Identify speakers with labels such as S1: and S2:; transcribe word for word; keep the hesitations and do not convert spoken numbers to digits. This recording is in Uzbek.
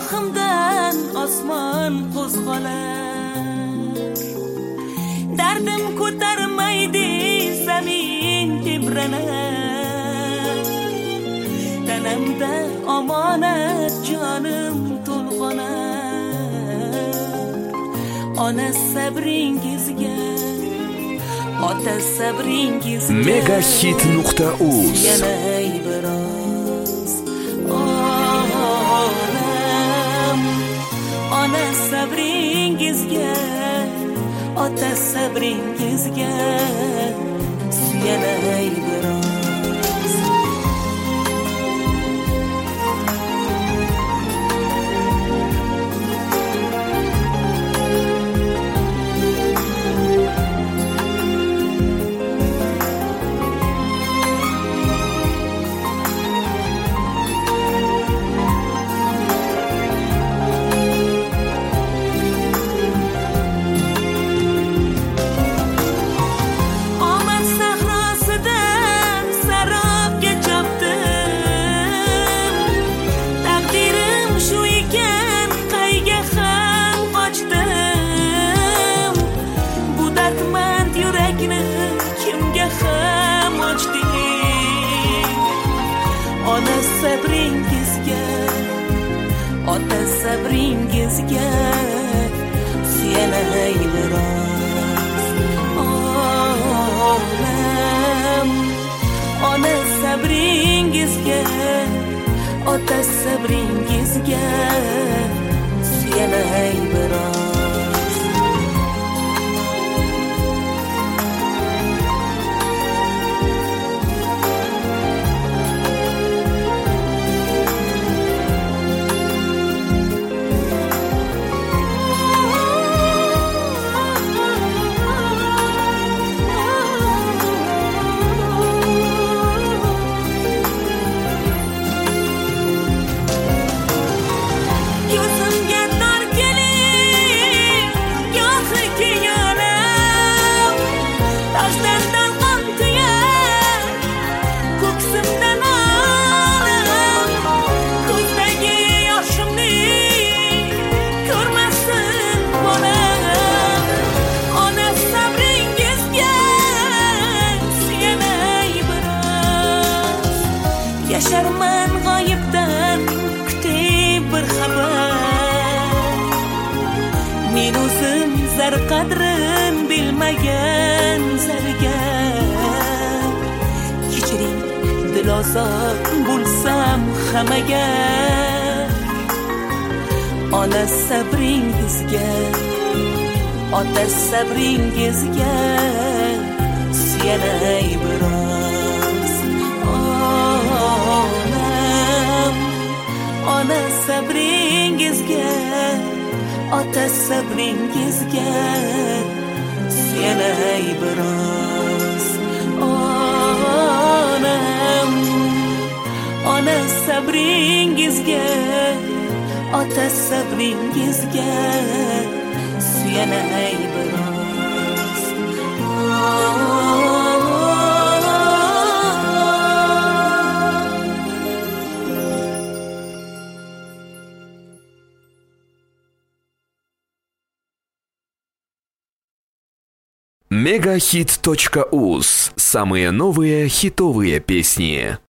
S1: shohimdan osmon qo'zg'alar. Dardim ko'tarmaydi zamin tebranar. Tanamda omonat jonim to'lg'anar. Ona sabringizga, ota sabringizga
S2: megahit nuqta uz
S1: yanay biroz onam. Ona sabringizga, ota sabringizga suyanay biroz. Ona sabringizga, ota sabringizga suyanay biroz onam. Ona sabringizga, ota sabringizga suyanay biroz. Yasharman g'oyibdan kutib bir xabar. Men o'zim zar qadrin bilmagan zargar. Kechiring dilozor bo'lsam hammaga. Ona sabringizga, ota sabringizga suyanay biroz onam. Ona sabringizga, ota sabringizga suyanay biroz onam. Ona sabringizga, ota sabringizga suyanay biroz onam.
S2: megahit точка уз. Самые новые хитовые песни.